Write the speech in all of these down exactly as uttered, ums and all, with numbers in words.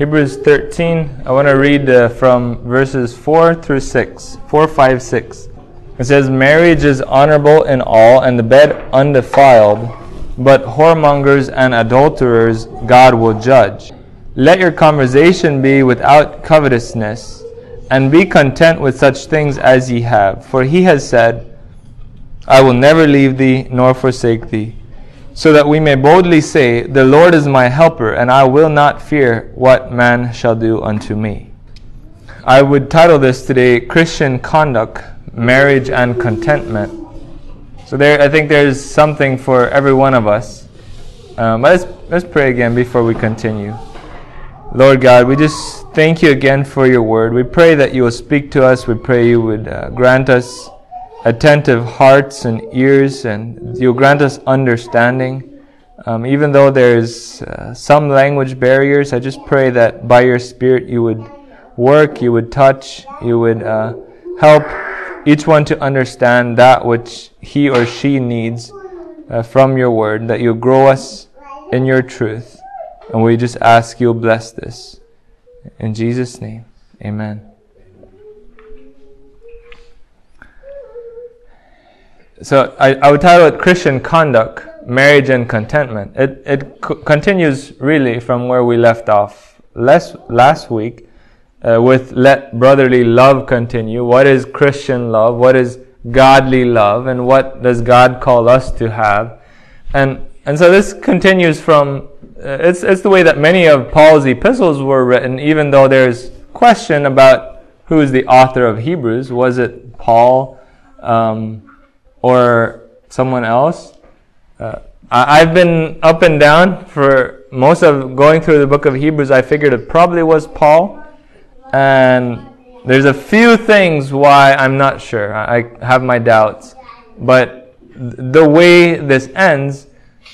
Hebrews thirteen, I want to read uh, from verses four through six. four, five, six. It says, "Marriage is honorable in all, and the bed undefiled, but whoremongers and adulterers God will judge. Let your conversation be without covetousness, and be content with such things as ye have. For he has said, I will never leave thee, nor forsake thee. So that we may boldly say, The Lord is my helper, and I will not fear what man shall do unto me." I would title this today, Christian Conduct, Marriage and Contentment. So there, I think there's something for every one of us. Um, let's, let's pray again before we continue. Lord God, we just thank you again for your word. We pray that you will speak to us. We pray you would uh, grant us attentive hearts and ears, and you'll grant us understanding. Um, even though there's uh, some language barriers, I just pray that by your Spirit you would work, you would touch, you would uh, help each one to understand that which he or she needs uh, from your word, that you'll grow us in your truth. And we just ask you'll bless this. In Jesus' name, amen. So I, I would title it Christian Conduct, Marriage and Contentment. It it co- continues really from where we left off last, last week uh, with let brotherly love continue. What is Christian love? What is godly love? And what does God call us to have? And and so this continues from, uh, it's, it's the way that many of Paul's epistles were written, even though there's question about who is the author of Hebrews. Was it Paul? Um, or someone else? Uh, I, I've been up and down for most of going through the book of Hebrews. I figured it probably was Paul. And there's a few things why I'm not sure. I, I have my doubts. But th- the way this ends,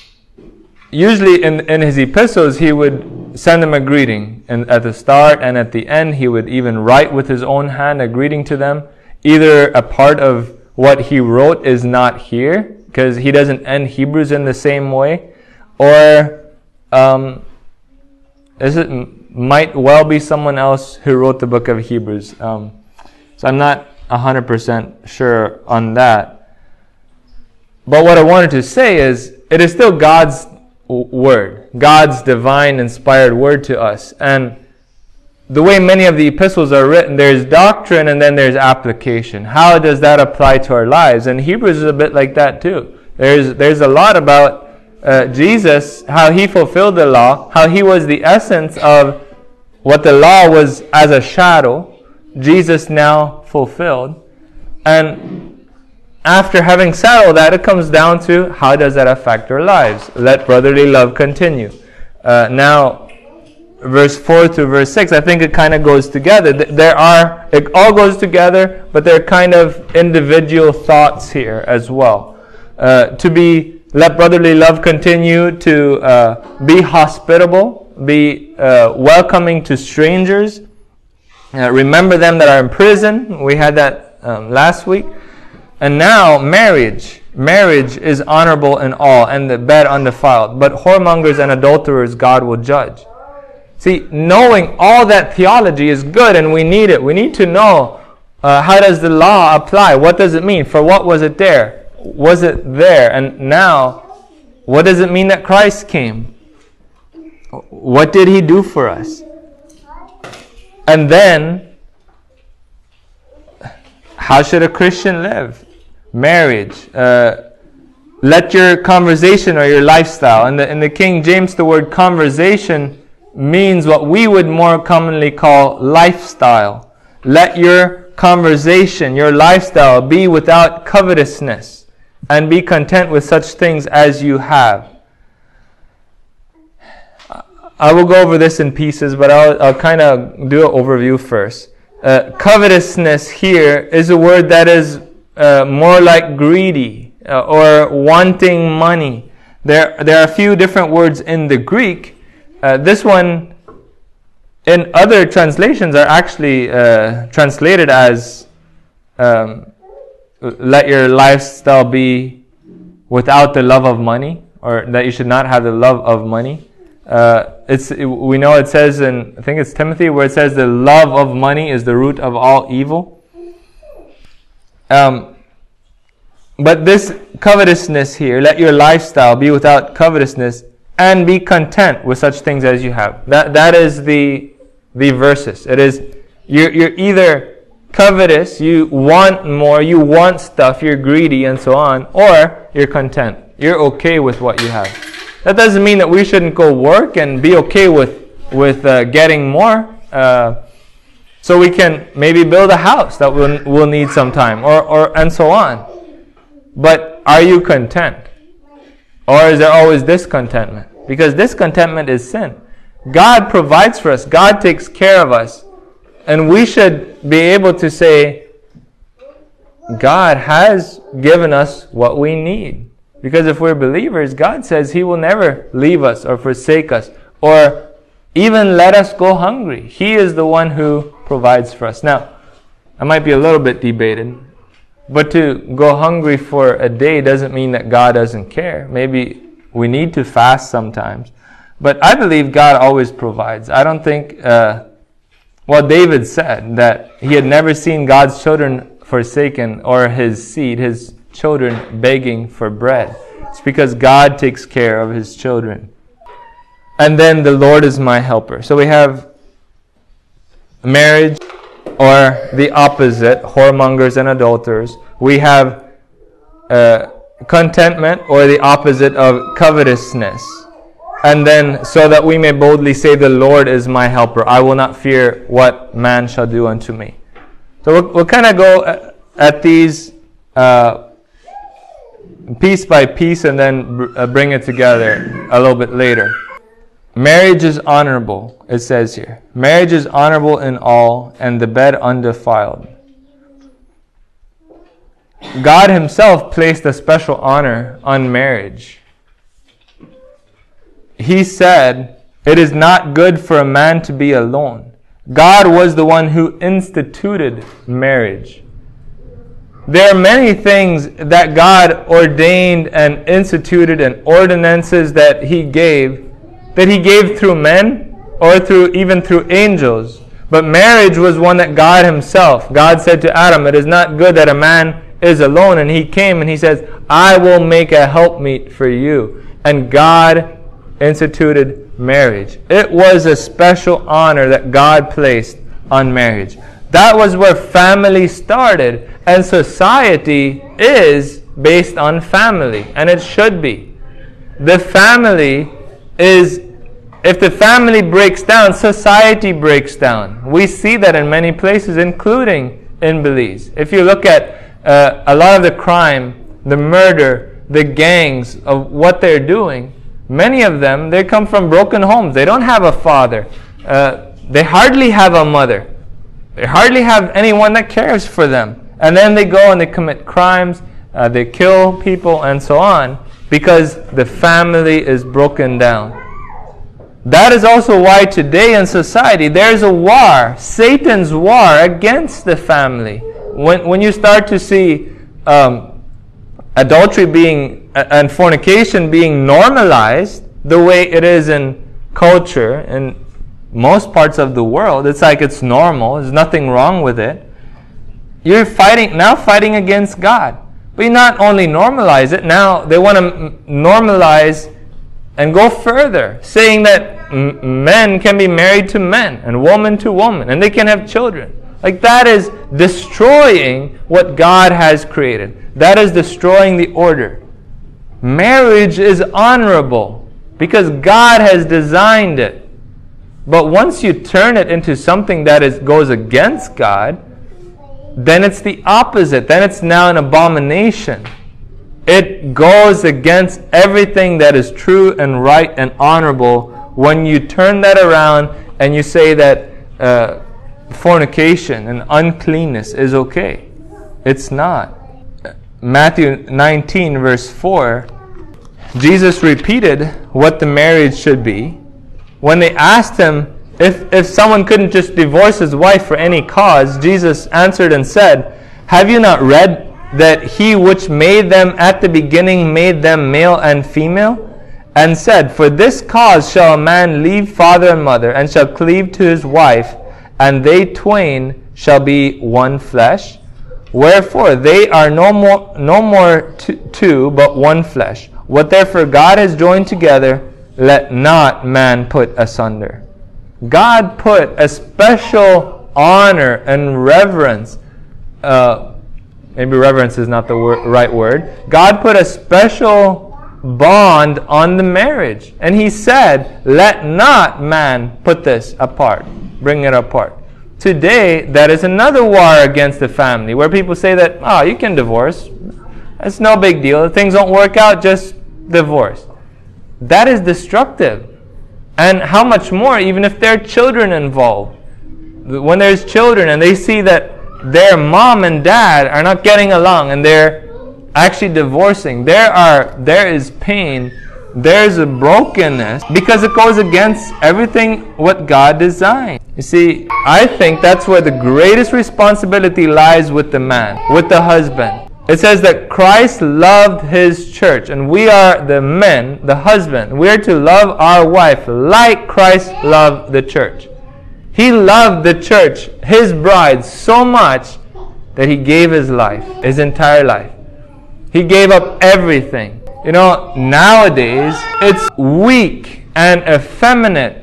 usually in, in his epistles, he would send them a greeting. And at the start and at the end, he would even write with his own hand a greeting to them. Either a part of what he wrote is not here, because he doesn't end Hebrews in the same way, or um, is it might well be someone else who wrote the book of Hebrews. Um, so I'm not one hundred percent sure on that. But what I wanted to say is, it is still God's word, God's divine inspired word to us. And the way many of the epistles are written, there's doctrine and then there's application. How does that apply to our lives? And Hebrews is a bit like that too. There's there's a lot about uh, Jesus, how he fulfilled the law, how he was the essence of what the law was as a shadow, Jesus now fulfilled. And after having said all that, it comes down to how does that affect our lives? Let brotherly love continue. Uh, now, verse four through verse six, I think it kind of goes together. There are, it all goes together, but there are kind of individual thoughts here as well. Uh, to be, let brotherly love continue, to uh, be hospitable, be uh, welcoming to strangers, uh, remember them that are in prison. We had that um, last week. And now marriage. Marriage is honorable in all, and the bed undefiled. But whoremongers and adulterers God will judge. See, knowing all that theology is good, and we need it. We need to know uh, how does the law apply? What does it mean? For what was it there? Was it there? And now, what does it mean that Christ came? What did he do for us? And then, how should a Christian live? Marriage. Uh, let your conversation or your lifestyle. In the, in the King James, the word conversation means what we would more commonly call lifestyle. Let your conversation, your lifestyle be without covetousness, and be content with such things as you have. I will go over this in pieces, but I'll, I'll kind of do an overview first. Uh, covetousness here is a word that is uh, more like greedy uh, or wanting money. There, there are a few different words in the Greek. Uh, this one, in other translations, are actually uh, translated as um, let your lifestyle be without the love of money, or that you should not have the love of money. Uh, it's we know it says in, I think it's Timothy, where it says the love of money is the root of all evil. Um, but this covetousness here, let your lifestyle be without covetousness, and be content with such things as you have. That that is the the verses. It is you're you're either covetous, you want more, you want stuff, you're greedy, and so on, or you're content. You're okay with what you have. That doesn't mean that we shouldn't go work and be okay with with uh, getting more, uh, so we can maybe build a house that we'll, we'll need some time, or, or and so on. But are you content? Or is there always discontentment? Because discontentment is sin. God provides for us. God takes care of us. And we should be able to say, God has given us what we need. Because if we're believers, God says He will never leave us or forsake us or even let us go hungry. He is the one who provides for us. Now, I might be a little bit debated, but to go hungry for a day doesn't mean that God doesn't care. Maybe we need to fast sometimes. But I believe God always provides. I don't think, uh, well, David said that he had never seen God's children forsaken or His seed, His children begging for bread. It's because God takes care of His children. And then the Lord is my helper. So we have marriage, or the opposite, whoremongers and adulterers. We have uh, contentment, or the opposite of covetousness. And then, so that we may boldly say, the Lord is my helper. I will not fear what man shall do unto me. So we'll, we'll kind of go at these uh, piece by piece and then br- uh, bring it together a little bit later. Marriage is honorable, it says here. Marriage is honorable in all, and the bed undefiled. God Himself placed a special honor on marriage. He said, it is not good for a man to be alone. God was the one who instituted marriage. There are many things that God ordained and instituted, and ordinances that He gave, that He gave through men or through even through angels. But marriage was one that God Himself, God said to Adam, it is not good that a man is alone. And He came and He says, I will make a helpmeet for you. And God instituted marriage. It was a special honor that God placed on marriage. That was where family started. And society is based on family. And it should be. The family is, if the family breaks down, society breaks down. We see that in many places, including in Belize. If you look at uh, a lot of the crime, the murder, the gangs of what they're doing, many of them, they come from broken homes. They don't have a father. Uh, they hardly have a mother. They hardly have anyone that cares for them. And then they go and they commit crimes, uh, they kill people, and so on, because the family is broken down. That is also why today in society there's a war, Satan's war against the family. When when you start to see um, adultery being uh, and fornication being normalized the way it is in culture in most parts of the world, it's like it's normal. There's nothing wrong with it. You're fighting now, fighting against God. But you not only normalize it, now they want to m- normalize and go further, saying that m- men can be married to men and woman to woman, and they can have children. Like, that is destroying what God has created. That is destroying the order. Marriage is honorable because God has designed it. But once you turn it into something that is goes against God, then it's the opposite. Then it's now an abomination. It goes against everything that is true and right and honorable when you turn that around and you say that uh, fornication and uncleanness is okay. It's not. Matthew nineteen verse four, Jesus repeated what the marriage should be. When they asked Him if, if someone couldn't just divorce his wife for any cause, Jesus answered and said, have you not read that He which made them at the beginning made them male and female? and said, For this cause shall a man leave father and mother, and shall cleave to his wife, and they twain shall be one flesh. Wherefore they are no more no more two, but one flesh. What therefore God has joined together, let not man put asunder. God put a special honor and reverence. Uh, maybe reverence is not the wor- right word. God put a special bond on the marriage. And he said, let not man put this apart, bring it apart. Today, that is another war against the family, where people say that, oh, you can divorce. It's no big deal. If things don't work out, just divorce. That is destructive. And how much more, even if there are children involved. When there's children and they see that their mom and dad are not getting along and they're actually divorcing, there are there is pain, there's a brokenness, because it goes against everything what God designed. You see, I think that's where the greatest responsibility lies with the man, with the husband. It says that Christ loved his church, and we are the men, the husband. We are to love our wife like Christ loved the church. He loved the church, his bride, so much that he gave his life, his entire life. He gave up everything. You know, nowadays, it's weak and effeminate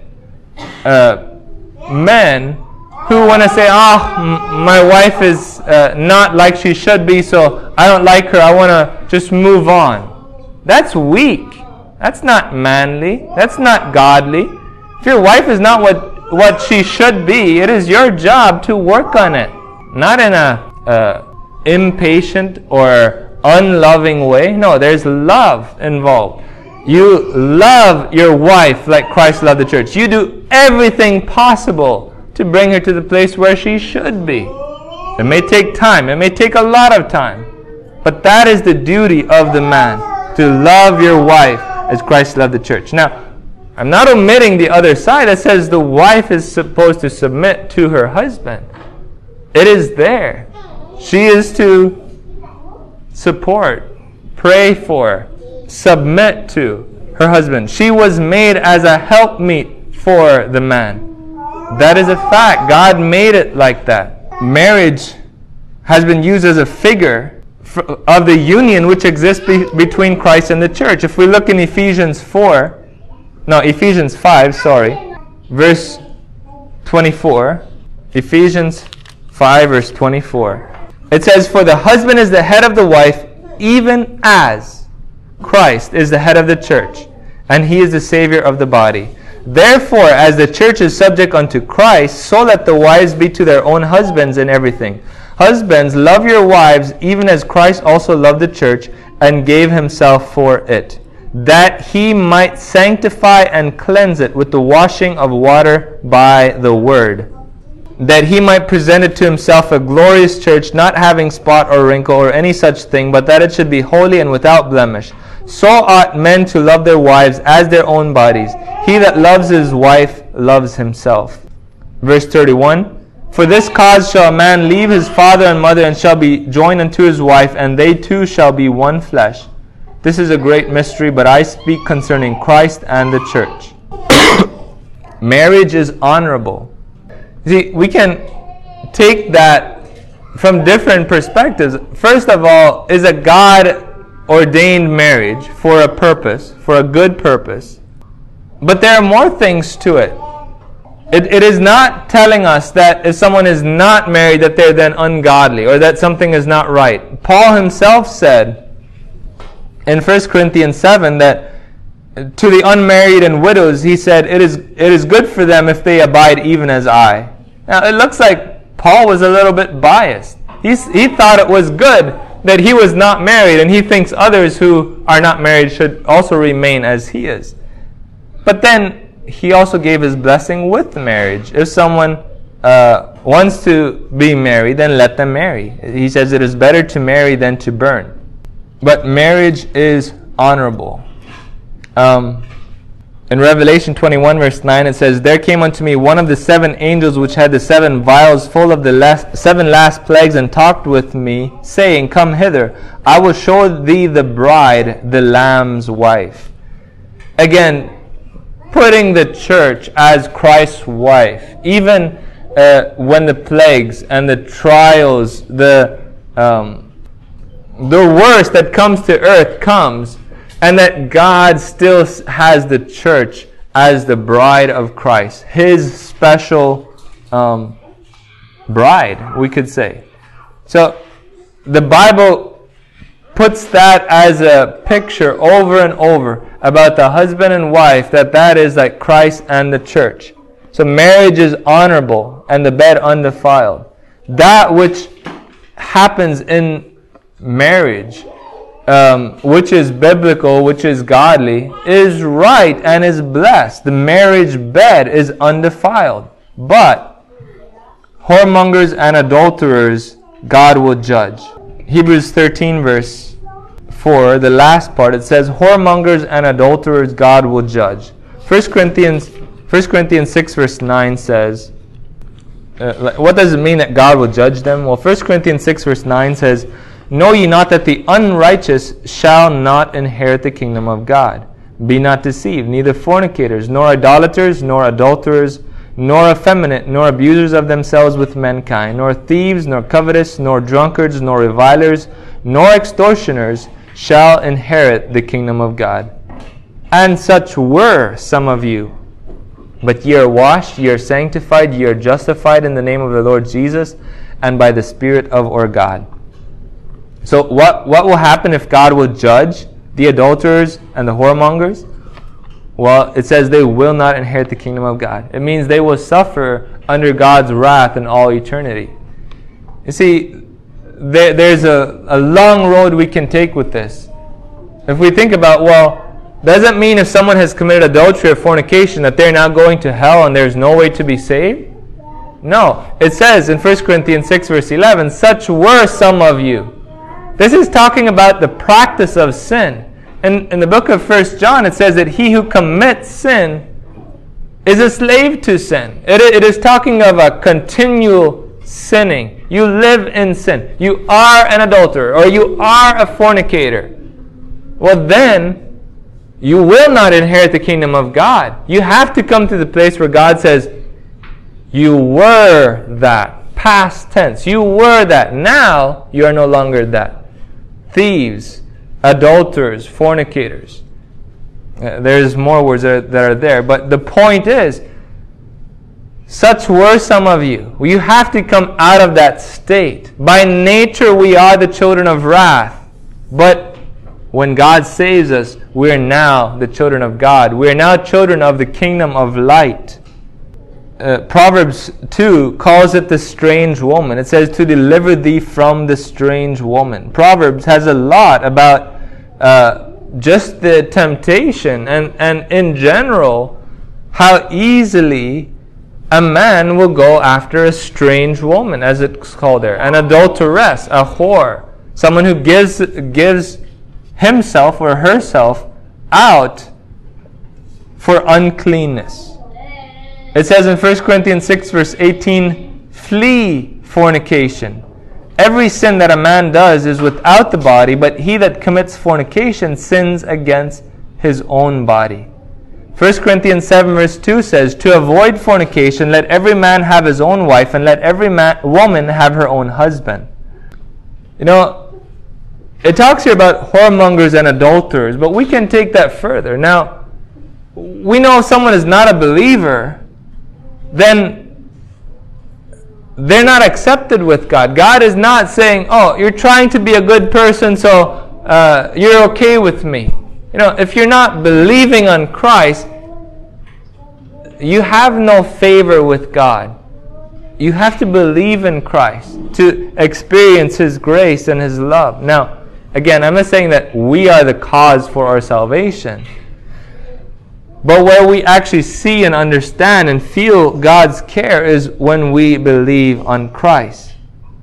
uh, men who want to say, oh, m- my wife is uh, not like she should be, so I don't like her, I want to just move on. That's weak. That's not manly. That's not godly. If your wife is not what, what she should be, it is your job to work on it. Not in a uh, impatient or unloving way. No, there's love involved. You love your wife like Christ loved the church. You do everything possible to bring her to the place where she should be. It may take time. It may take a lot of time. But that is the duty of the man, to love your wife as Christ loved the church. Now, I'm not omitting the other side that says the wife is supposed to submit to her husband. It is there. She is to support, pray for, submit to her husband. She was made as a helpmeet for the man. That is a fact. God made it like that. Marriage has been used as a figure of the union which exists be- between Christ and the church. If we look in Ephesians four, no, Ephesians five, sorry, verse twenty-four, Ephesians five, verse twenty-four. It says, For the husband is the head of the wife, even as Christ is the head of the church, and he is the Savior of the body. Therefore, as the church is subject unto Christ, so let the wives be to their own husbands in everything. Husbands, love your wives, even as Christ also loved the church, and gave himself for it, that he might sanctify and cleanse it with the washing of water by the word, that he might present it to himself a glorious church, not having spot or wrinkle or any such thing, but that it should be holy and without blemish. So ought men to love their wives as their own bodies. He that loves his wife loves himself. Verse thirty-one, For this cause shall a man leave his father and mother, and shall be joined unto his wife, and they two shall be one flesh. This is a great mystery, but I speak concerning Christ and the church. Marriage is honorable. See, we can take that from different perspectives. First of all, is a God ordained marriage for a purpose, for a good purpose. But there are more things to it. It, it is not telling us that if someone is not married that they're then ungodly or that something is not right. Paul himself said in First Corinthians seven that to the unmarried and widows, he said, it is, it is good for them if they abide even as I. Now, it looks like Paul was a little bit biased. He's, he thought it was good that he was not married, and he thinks others who are not married should also remain as he is. But then he also gave his blessing with the marriage. If someone uh, wants to be married, then let them marry. He says it is better to marry than to burn. But marriage is honorable. Um, in Revelation twenty-one, verse nine, it says, There came unto me one of the seven angels which had the seven vials full of the last, seven last plagues, and talked with me, saying, Come hither, I will show thee the bride, the Lamb's wife. again, putting the church as Christ's wife, even uh, when the plagues and the trials, the um, the worst that comes to earth comes, and that God still has the church as the bride of Christ, His special um, bride, we could say. So the Bible puts that as a picture over and over about the husband and wife, that that is like Christ and the church. So marriage is honorable and the bed undefiled. That which happens in marriage, um, which is biblical, which is godly, is right and is blessed. The marriage bed is undefiled. But whoremongers and adulterers, God will judge. Hebrews thirteen verse four, the last part, it says, whoremongers and adulterers God will judge. First Corinthians six verse nine says, uh, what does it mean that God will judge them? Well, First Corinthians six verse nine says, know ye not that the unrighteous shall not inherit the kingdom of God? Be not deceived, neither fornicators, nor idolaters, nor adulterers, nor effeminate, nor abusers of themselves with mankind, nor thieves, nor covetous, nor drunkards, nor revilers, nor extortioners shall inherit the kingdom of God. And such were some of you. But ye are washed, ye are sanctified, ye are justified in the name of the Lord Jesus, and by the Spirit of our God. So what, what will happen if God will judge the adulterers and the whoremongers? Well, it says they will not inherit the kingdom of God. It means they will suffer under God's wrath in all eternity. You see, there, there's a, a long road we can take with this. If we think about, well, doesn't mean if someone has committed adultery or fornication that they're now going to hell and there's no way to be saved? No. It says in First Corinthians six verse eleven, such were some of you. This is talking about the practice of sin. In, in the book of First John, it says that he who commits sin is a slave to sin. It, it is talking of a continual sinning. You live in sin. You are an adulterer or you are a fornicator. Well, then you will not inherit the kingdom of God. You have to come to the place where God says, you were that. Past tense. You were that. Now you are no longer that. Thieves, adulterers, fornicators. Uh, there's more words that are, that are there. But the point is, such were some of you. You have to come out of that state. By nature we are the children of wrath. But when God saves us, we are now the children of God. We are now children of the kingdom of light. Uh, Proverbs two calls it the strange woman. It says to deliver thee from the strange woman. Proverbs has a lot about uh, just the temptation and, and in general how easily a man will go after a strange woman, as it's called there. An adulteress, a whore. Someone who gives gives himself or herself out for uncleanness. It says in First Corinthians six verse eighteen, flee fornication. Every sin that a man does is without the body, but he that commits fornication sins against his own body. First Corinthians seven verse two says, to avoid fornication, let every man have his own wife, and let every man, woman have her own husband. You know, it talks here about whoremongers and adulterers, but we can take that further. Now, we know if someone is not a believer, then they're not accepted with God. God is not saying, oh, you're trying to be a good person, so uh, you're okay with me. You know, if you're not believing on Christ, you have no favor with God. You have to believe in Christ to experience His grace and His love. Now, again, I'm not saying that we are the cause for our salvation. But where we actually see and understand and feel God's care is when we believe on Christ.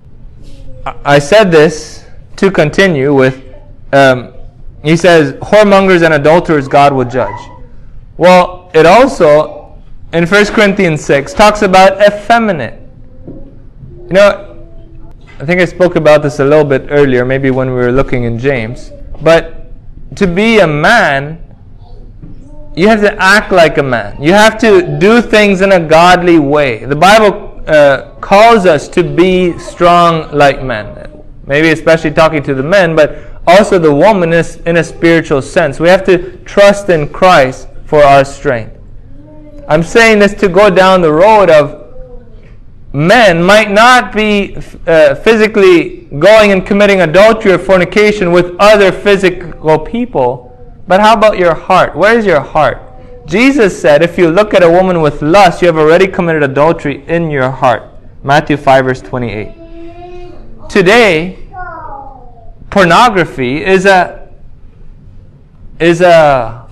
I said this to continue with, um, he says, whoremongers and adulterers God will judge. Well, it also, in First Corinthians six, talks about effeminate. You know, I think I spoke about this a little bit earlier, maybe when we were looking in James. But to be a man you have to act like a man. You have to do things in a godly way. The Bible uh, calls us to be strong like men. Maybe especially talking to the men, but also the woman is in a spiritual sense. We have to trust in Christ for our strength. I'm saying this to go down the road of men might not be uh, physically going and committing adultery or fornication with other physical people, but how about your heart? Where is your heart? Jesus said, if you look at a woman with lust, you have already committed adultery in your heart. Matthew five verse twenty-eight. Today, pornography is a is a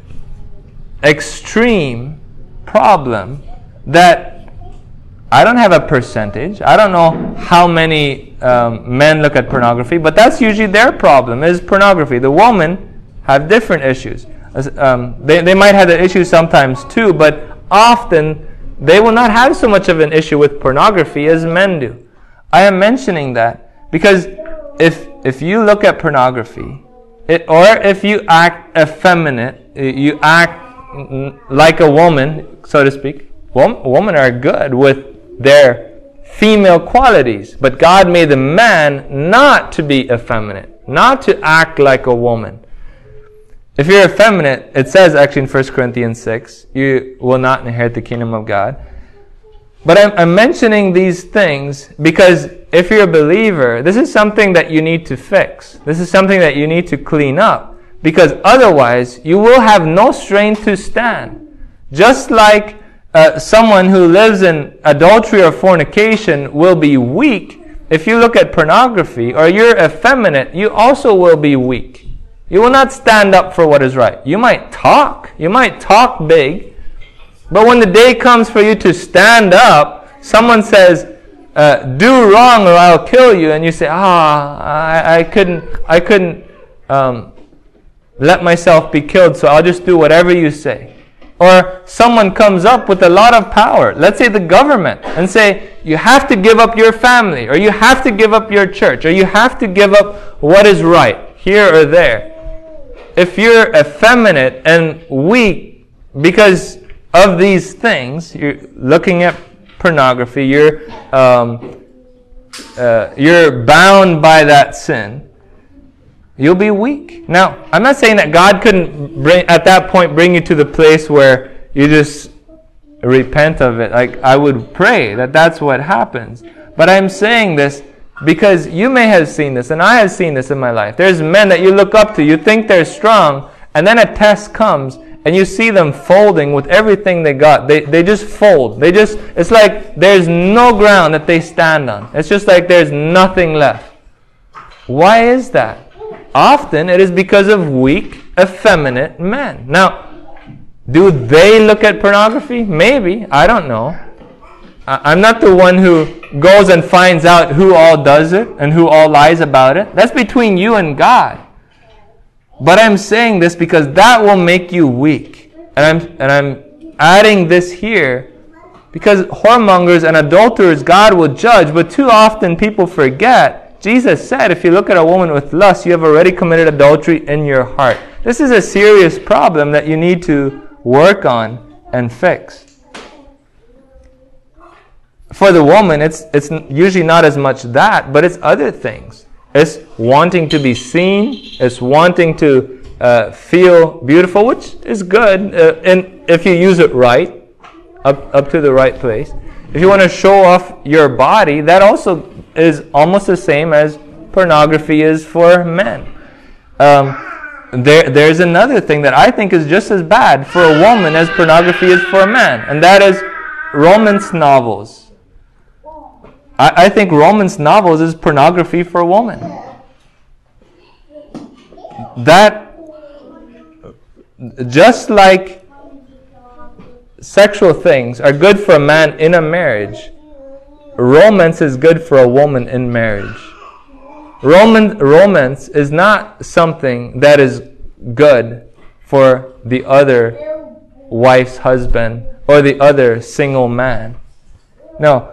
extreme problem that I don't have a percentage. I don't know how many um, men look at pornography, but that's usually their problem, is pornography. The women have different issues. Um, they, they might have the issue sometimes too, but often they will not have so much of an issue with pornography as men do. I am mentioning that because if if you look at pornography, it, or if you act effeminate, you act like a woman, so to speak. Wom- women are good with their female qualities, but God made the man not to be effeminate, not to act like a woman. If you're effeminate, it says actually in First Corinthians six, you will not inherit the kingdom of God. But I'm, I'm mentioning these things because if you're a believer, this is something that you need to fix. This is something that you need to clean up, because otherwise you will have no strength to stand. Just like uh, someone who lives in adultery or fornication will be weak, if you look at pornography or you're effeminate, you also will be weak. You will not stand up for what is right. You might talk. You might talk big. But when the day comes for you to stand up, someone says, uh, do wrong or I'll kill you. And you say, ah, I, I couldn't, I couldn't um, let myself be killed, so I'll just do whatever you say. Or someone comes up with a lot of power, let's say the government, and say, you have to give up your family, or you have to give up your church, or you have to give up what is right, here or there. If you're effeminate and weak because of these things, you're looking at pornography, you're um, uh, you're bound by that sin, you'll be weak. Now, I'm not saying that God couldn't bring at that point bring you to the place where you just repent of it. Like, I would pray that that's what happens. But I'm saying this because you may have seen this, and I have seen this in my life. There's men that you look up to, you think they're strong, and then a test comes, and you see them folding with everything they got. They they just fold. They just, it's like there's no ground that they stand on. It's just like there's nothing left. Why is that? Often it is because of weak, effeminate men. Now, do they look at pornography? Maybe. I don't know. I'm not the one who goes and finds out who all does it and who all lies about it. That's between you and God. But I'm saying this because that will make you weak. And I'm and I'm adding this here because whoremongers and adulterers God will judge, but too often people forget. Jesus said, if you look at a woman with lust, you have already committed adultery in your heart. This is a serious problem that you need to work on and fix. For the woman, it's it's usually not as much that, but it's other things. It's wanting to be seen. It's wanting to uh, feel beautiful, which is good, uh, and if you use it right, up up to the right place. If you want to show off your body, that also is almost the same as pornography is for men. Um, there, there's another thing that I think is just as bad for a woman as pornography is for a man, and that is romance novels. I, I think romance novels is pornography for a woman. That, just like sexual things are good for a man in a marriage, romance is good for a woman in marriage. Roman, romance is not something that is good for the other wife's husband or the other single man. No.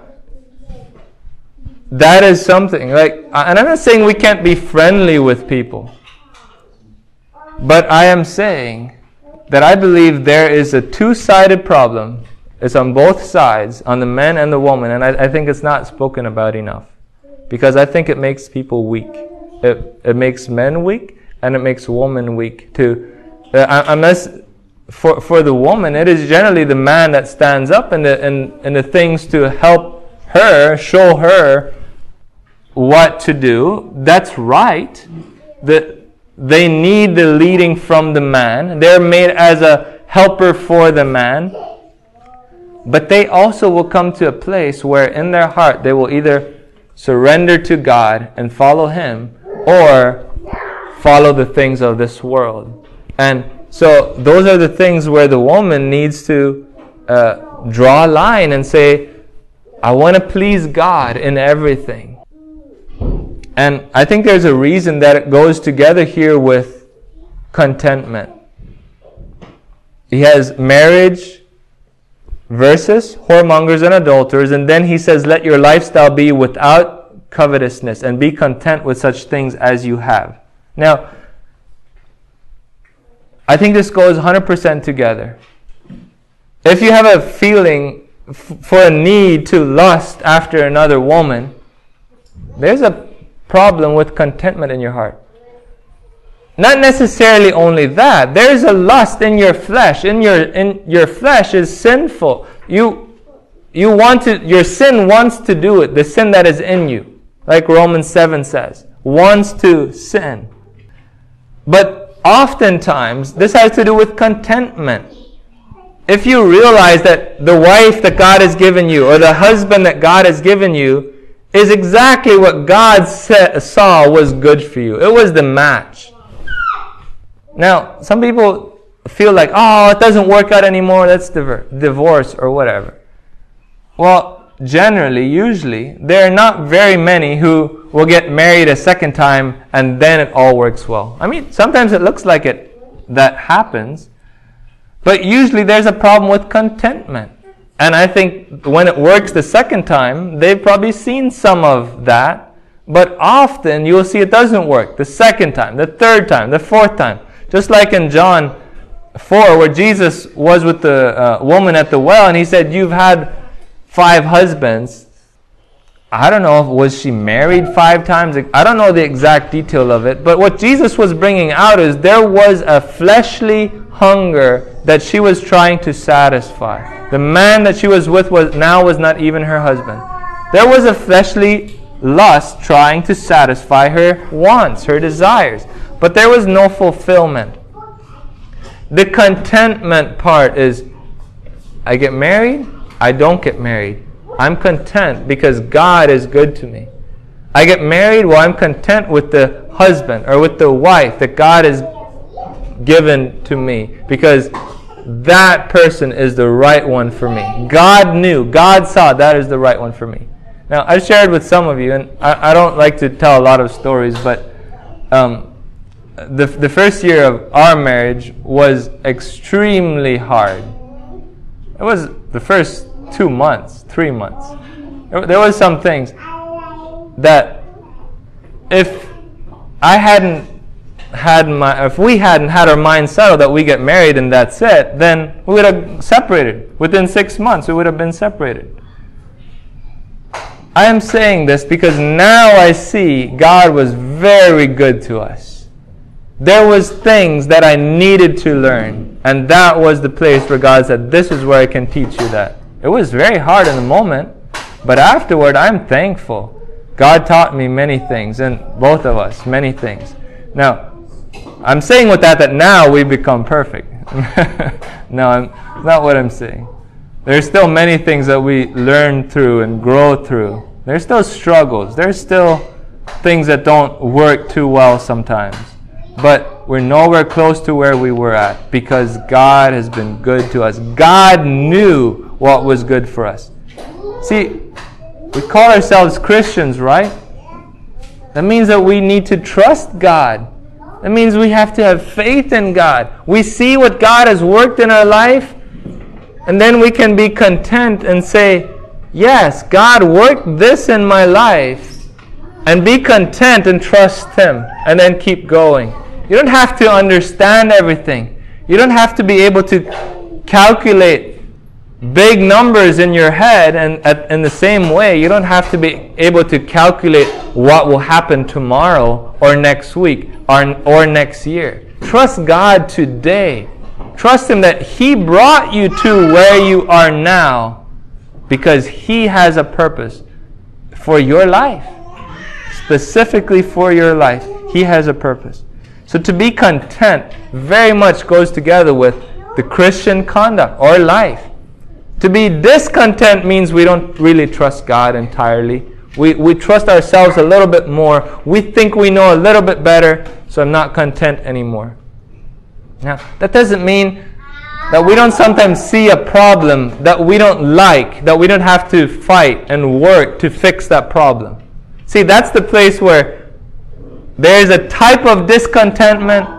That is something, like, and I'm not saying we can't be friendly with people, but I am saying that I believe there is a two-sided problem. It's on both sides, on the men and the woman, and I, I think it's not spoken about enough. Because I think it makes people weak. It, it makes men weak, and it makes women weak too. Uh, unless, for for the woman, it is generally the man that stands up in the, in, in the things to help her, show her what to do. That's right. The, they need the leading from the man. They're made as a helper for the man. But they also will come to a place where in their heart they will either surrender to God and follow Him, or follow the things of this world. And so those are the things where the woman needs to uh, draw a line and say, I want to please God in everything. And I think there's a reason that it goes together here with contentment. He has marriage versus whoremongers and adulterers, and then he says, let your lifestyle be without covetousness, and be content with such things as you have. Now, I think this goes one hundred percent together. If you have a feeling f- for a need to lust after another woman, there's a problem with contentment in your heart. Not necessarily only that. There's a lust in your flesh. In your in your flesh is sinful. You you want to your sin wants to do it. The sin that is in you, like Romans seven says, wants to sin. But oftentimes this has to do with contentment. If you realize that the wife that God has given you, or the husband that God has given you, is exactly what God sa- saw was good for you. It was the match. Now, some people feel like, oh, it doesn't work out anymore, let's diver- divorce or whatever. Well, generally, usually, there are not very many who will get married a second time and then it all works well. I mean, sometimes it looks like it that happens, but usually there's a problem with contentment. And I think when it works the second time, they've probably seen some of that, but often you'll see it doesn't work the second time, the third time, the fourth time. Just like in John four, where Jesus was with the uh, woman at the well, and he said, you've had five husbands. I don't know, was she married five times? I don't know the exact detail of it, but what Jesus was bringing out is there was a fleshly hunger that she was trying to satisfy. The man that she was with was now was not even her husband. There was a fleshly lust trying to satisfy her wants, her desires. But there was no fulfillment. The contentment part is, I get married, I don't get married. I'm content because God is good to me. I get married, well, I'm content with the husband or with the wife that God has given to me, because that person is the right one for me. God knew, God saw that is the right one for me. Now, I've shared with some of you, and I, I don't like to tell a lot of stories, but um, The, the first year of our marriage was extremely hard. It was the first two months, three months. There, there was some things that if I hadn't had my, if we hadn't had our mind settled that we get married and that's it, then we would have separated. Within six months, we would have been separated. I am saying this because now I see God was very good to us. There was things that I needed to learn, and that was the place where God said, this is where I can teach you that. It was very hard in the moment, but afterward I'm thankful. God taught me many things, and both of us, many things. Now, I'm saying with that that now we become perfect. No, I'm, that's not what I'm saying. There's still many things that we learn through and grow through. There's still struggles. There's still things that don't work too well sometimes. But we're nowhere close to where we were at because God has been good to us. God knew what was good for us. See, we call ourselves Christians, right? That means that we need to trust God. That means we have to have faith in God. We see what God has worked in our life, and then we can be content and say, yes, God worked this in my life, and be content and trust Him, and then keep going. You don't have to understand everything. You don't have to be able to calculate big numbers in your head, and at, in the same way, you don't have to be able to calculate what will happen tomorrow or next week or, or next year. Trust God today. Trust Him that He brought you to where you are now because He has a purpose for your life. Specifically for your life, He has a purpose. So to be content very much goes together with the Christian conduct or life. To be discontent means we don't really trust God entirely. We, we trust ourselves a little bit more. We think we know a little bit better, so I'm not content anymore. Now, that doesn't mean that we don't sometimes see a problem that we don't like, that we don't have to fight and work to fix that problem. See, that's the place where there is a type of discontentment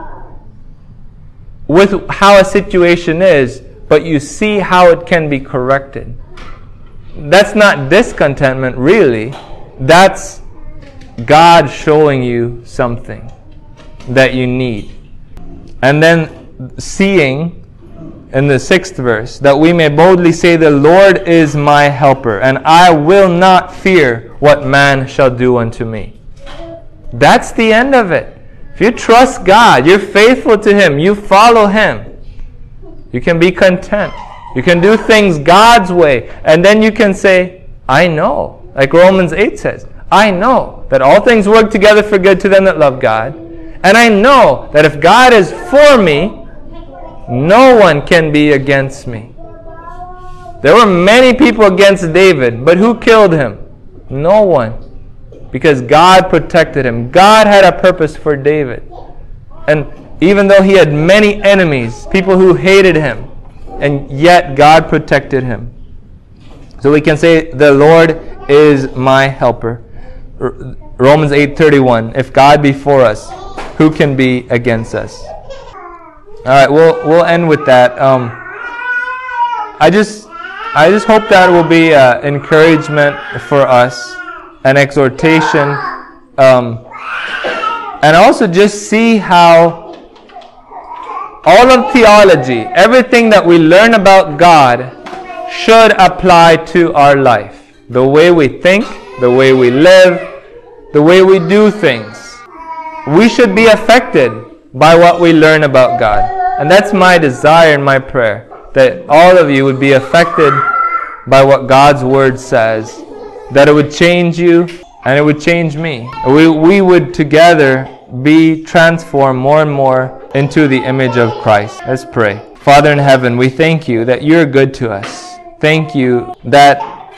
with how a situation is, but you see how it can be corrected. That's not discontentment, really. That's God showing you something that you need. And then seeing, in the sixth verse, that we may boldly say, the Lord is my helper, and I will not fear what man shall do unto me. That's the end of it. If you trust God, you're faithful to Him, you follow Him, you can be content. You can do things God's way. And then you can say, I know. Like Romans eight says, I know that all things work together for good to them that love God. And I know that if God is for me, no one can be against me. There were many people against David, but who killed him? No one. Because God protected him. God had a purpose for David. And even though he had many enemies, people who hated him, and yet God protected him. So we can say, the Lord is my helper. R- Romans eight thirty-one, if God be for us, who can be against us? All right, we'll we'll end with that. Um, I just I just hope that will be an encouragement for us, an exhortation, um, and also just see how all of theology, everything that we learn about God, should apply to our life. The way we think, the way we live, the way we do things. We should be affected by what we learn about God. And that's my desire and my prayer, that all of you would be affected by what God's Word says, that it would change you and it would change me. We, we would together be transformed more and more into the image of Christ. Let's pray. Father in heaven, we thank you that you're good to us. Thank you that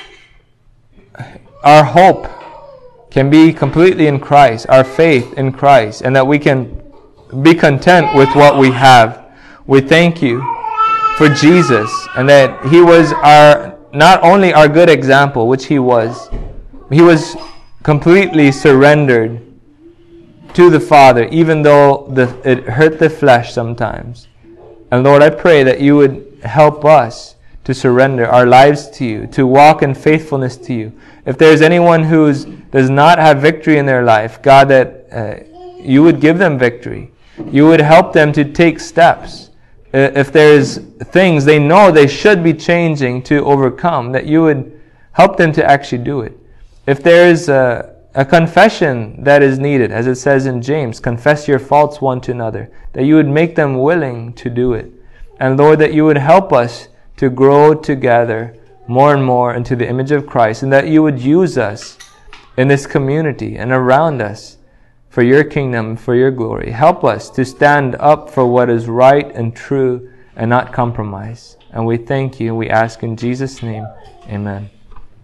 our hope can be completely in Christ, our faith in Christ, and that we can be content with what we have. We thank you for Jesus, and that He was our not only our good example, which He was, He was completely surrendered to the Father, even though the, it hurt the flesh sometimes. And Lord, I pray that you would help us to surrender our lives to you, to walk in faithfulness to you. If there's anyone who does not have victory in their life, God, that uh, you would give them victory. You would help them to take steps. Uh, if there's things they know they should be changing to overcome, that you would help them to actually do it. If there's a, a confession that is needed, as it says in James, confess your faults one to another, that you would make them willing to do it. And Lord, that you would help us to grow together more and more into the image of Christ, and that you would use us in this community and around us for your kingdom, for your glory. Help us to stand up for what is right and true and not compromise. And we thank you and we ask in Jesus' name, amen.